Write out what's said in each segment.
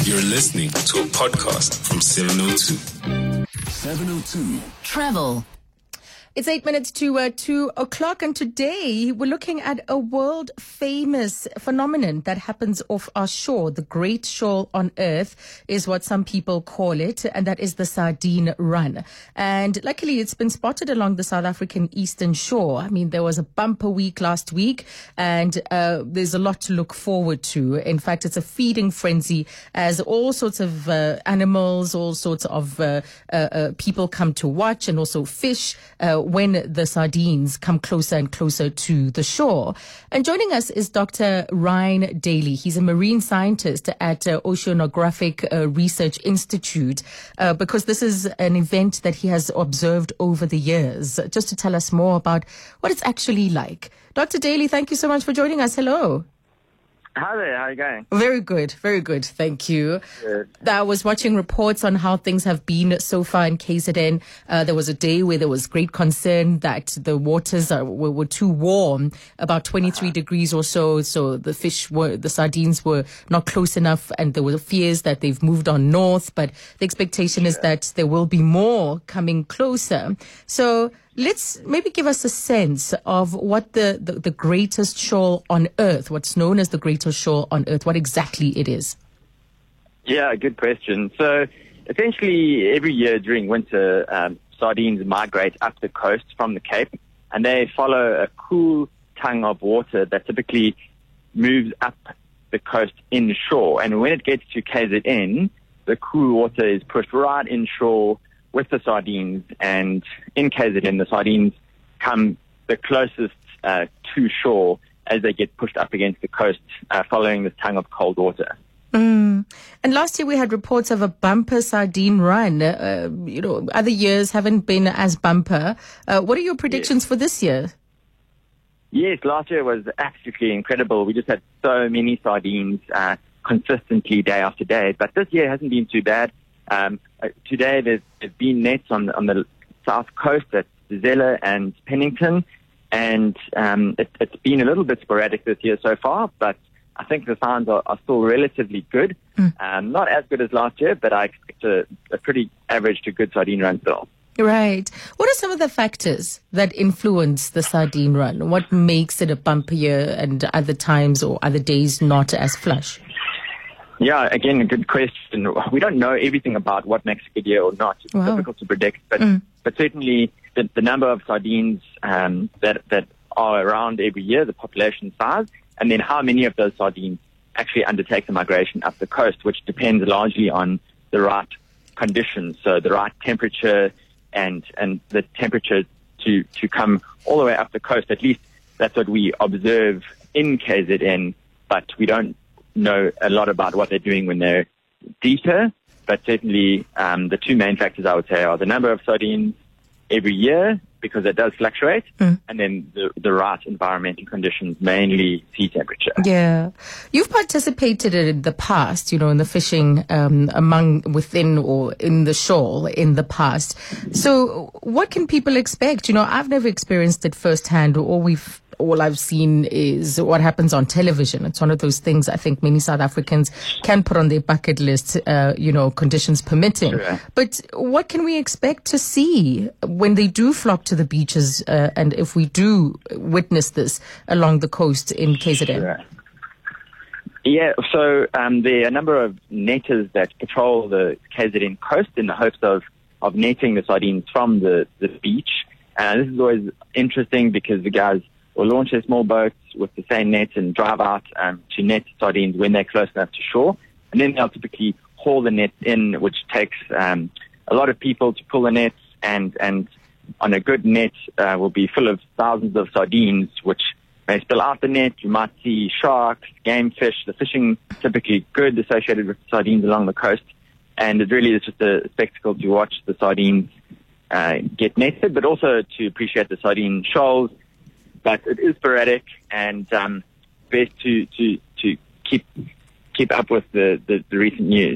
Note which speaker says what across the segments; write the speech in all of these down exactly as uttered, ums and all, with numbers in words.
Speaker 1: You're listening to a podcast from seven oh two.
Speaker 2: seven oh two.
Speaker 3: Travel. It's eight minutes to uh, two o'clock, and today we're looking at a world-famous phenomenon that happens off our shore. The great shoal on earth is what some people call it, and that is the sardine run. And luckily, it's been spotted along the South African eastern shore. I mean, there was a bumper week last week, and uh, there's a lot to look forward to. In fact, it's a feeding frenzy as all sorts of uh, animals, all sorts of uh, uh, uh, people come to watch, and also fish, uh, when the sardines come closer and closer to the shore. And joining us is Doctor Ryan Daly. He's a marine scientist at uh, Oceanographic uh, Research Institute, uh, because this is an event that he has observed over the years. Just to tell us more about what it's actually like. Doctor Daly, thank you so much for joining us. Hello.
Speaker 4: Hi there, how are you going?
Speaker 3: Very good, very good, thank you.
Speaker 4: Good.
Speaker 3: I was watching reports on how things have been so far in K Z N. Uh, there was a day where there was great concern that the waters are, were, were too warm, about twenty-three uh-huh. degrees or so, so the fish were, the sardines were not close enough, and there were fears that they've moved on north, but the expectation yeah. is that there will be more coming closer. So let's maybe give us a sense of what the, the, the greatest shoal on earth, what's known as the greatest shoal on earth, what exactly it is.
Speaker 4: Yeah, good question. So essentially every year during winter, um, sardines migrate up the coast from the Cape, and they follow a cool tongue of water that typically moves up the coast inshore. And when it gets to K Z N, the cool water is pushed right inshore with the sardines, and in K Z N, the sardines come the closest uh, to shore as they get pushed up against the coast, uh, following this tongue of cold water.
Speaker 3: Mm. And last year we had reports of a bumper sardine run. Uh, you know, other years haven't been as bumper. Uh, what are your predictions yes. for this year?
Speaker 4: Yes, last year was absolutely incredible. We just had so many sardines uh, consistently day after day, but this year hasn't been too bad. Um, uh, today there's, there's been nets on, on the south coast at Zelle and Pennington, and um, it, it's been a little bit sporadic this year so far, but I think the signs are, are still relatively good. Mm. Um, not as good as last year, but I expect a, a pretty average to good sardine run still.
Speaker 3: Right. What are some of the factors that influence the sardine run? What makes it a bumper year and other times or other days not as flush?
Speaker 4: Yeah, again, a good question. We don't know everything about what makes a good year or not. It's wow. difficult to predict, but mm. but certainly the, the number of sardines um, that that are around every year, the population size, and then how many of those sardines actually undertake the migration up the coast, which depends largely on the right conditions, so the right temperature and and the temperature to to come all the way up the coast. At least that's what we observe in K Z N, but we don't know a lot about what they're doing when they're deeper, but certainly um, the two main factors I would say are the number of sardines every year, because it does fluctuate, mm. and then the, the right environmental conditions, mainly sea temperature.
Speaker 3: Yeah. You've participated in the past, you know, in the fishing um, among, within or in the shoal in the past. So what can people expect? You know, I've never experienced it firsthand. All we've all I've seen is what happens on television. It's one of those things I think many South Africans can put on their bucket list, uh, you know, conditions permitting. Sure. But what can we expect to see when they do flock to the beaches, uh, and if we do witness this along the coast in K Z N?
Speaker 4: Sure. Yeah, so um, there are a number of netters that patrol the K Z N coast in the hopes of, of netting the sardines from the, the beach. And uh, this is always interesting because the guys will launch their small boats with the same nets and drive out um, to net sardines when they're close enough to shore. And then they'll typically haul the nets in, which takes um, a lot of people to pull the nets. And, and on a good net uh, will be full of thousands of sardines, which may spill out the net. You might see sharks, game fish. The fishing typically good associated with sardines along the coast. And it really is just a spectacle to watch the sardines uh, get netted, but also to appreciate the sardine shoals. But it is sporadic, and um, best to, to, to keep keep up with the, the, the recent news.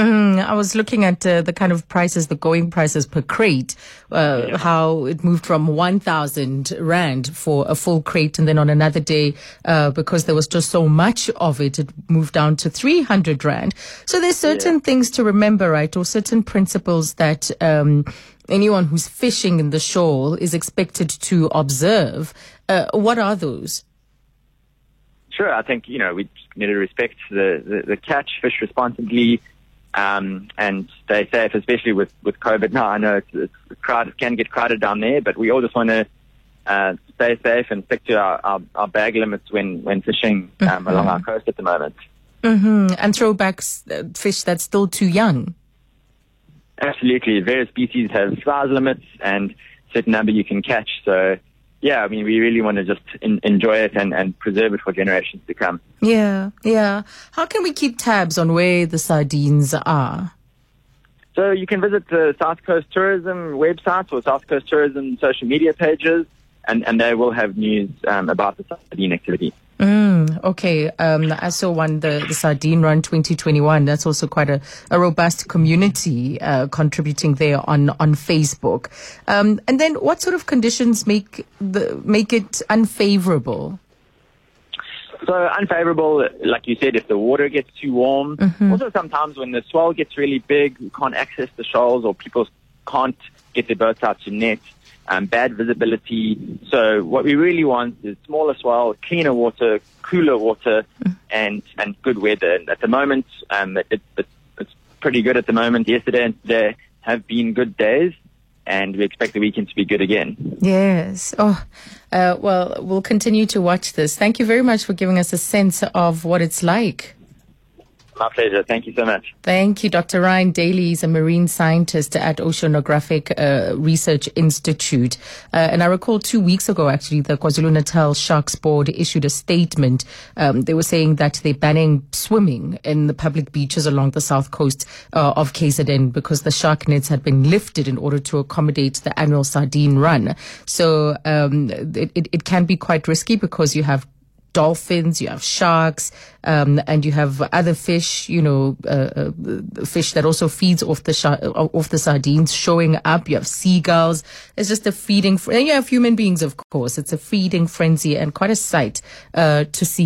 Speaker 3: Mm, I was looking at uh, the kind of prices, the going prices per crate, uh, yeah. how it moved from one thousand rand for a full crate. And then on another day, uh, because there was just so much of it, it moved down to three hundred rand. So there's certain yeah. things to remember, right? Or certain principles that um, anyone who's fishing in the shoal is expected to observe. Uh, what are those?
Speaker 4: Sure. I think, you know, we need to respect the, the, the catch, fish responsibly, Um, and stay safe, especially with, with COVID now. I know it's, it's crowded, can get crowded down there, but we all just want to uh, stay safe and stick to our, our, our bag limits when, when fishing um, mm-hmm. along our coast at the moment.
Speaker 3: Mm-hmm. And throw back uh, fish that's still too young.
Speaker 4: Absolutely. Various species have size limits and certain number you can catch. So, yeah, I mean, we really want to just in, enjoy it and, and preserve it for generations to come.
Speaker 3: Yeah, yeah. How can we keep tabs on where the sardines are?
Speaker 4: So you can visit the South Coast Tourism website or South Coast Tourism social media pages, and, and they will have news um, about the sardine activity.
Speaker 3: Mm, okay. Um, I saw one, the, the Sardine Run twenty twenty-one. That's also quite a, a robust community uh, contributing there on, on Facebook. Um, and then what sort of conditions make the make it unfavorable?
Speaker 4: So unfavorable, like you said, if the water gets too warm. Mm-hmm. Also sometimes when the swell gets really big, you can't access the shoals or people can't get their boats out to net. Um, bad visibility. So what we really want is smaller swell, cleaner water, cooler water, and, and good weather. And at the moment, um, it, it, it's pretty good at the moment. Yesterday and today have been good days, and we expect the weekend to be good again.
Speaker 3: Yes. Oh, uh, well, we'll continue to watch this. Thank you very much for giving us a sense of what it's like.
Speaker 4: My pleasure. Thank you so much.
Speaker 3: Thank you, Doctor Ryan Daly. He's a marine scientist at Oceanographic uh, Research Institute. Uh, and I recall two weeks ago, actually, the KwaZulu-Natal Sharks Board issued a statement. Um, they were saying that they're banning swimming in the public beaches along the south coast uh, of K Z N because the shark nets had been lifted in order to accommodate the annual sardine run. So um, it, it, it can be quite risky because you have dolphins, you have sharks, um, and you have other fish, you know, uh, uh, fish that also feeds off the shar- off the sardines showing up. You have seagulls. It's just a feeding, fr- and you have human beings, of course. It's a feeding frenzy and quite a sight uh, to see.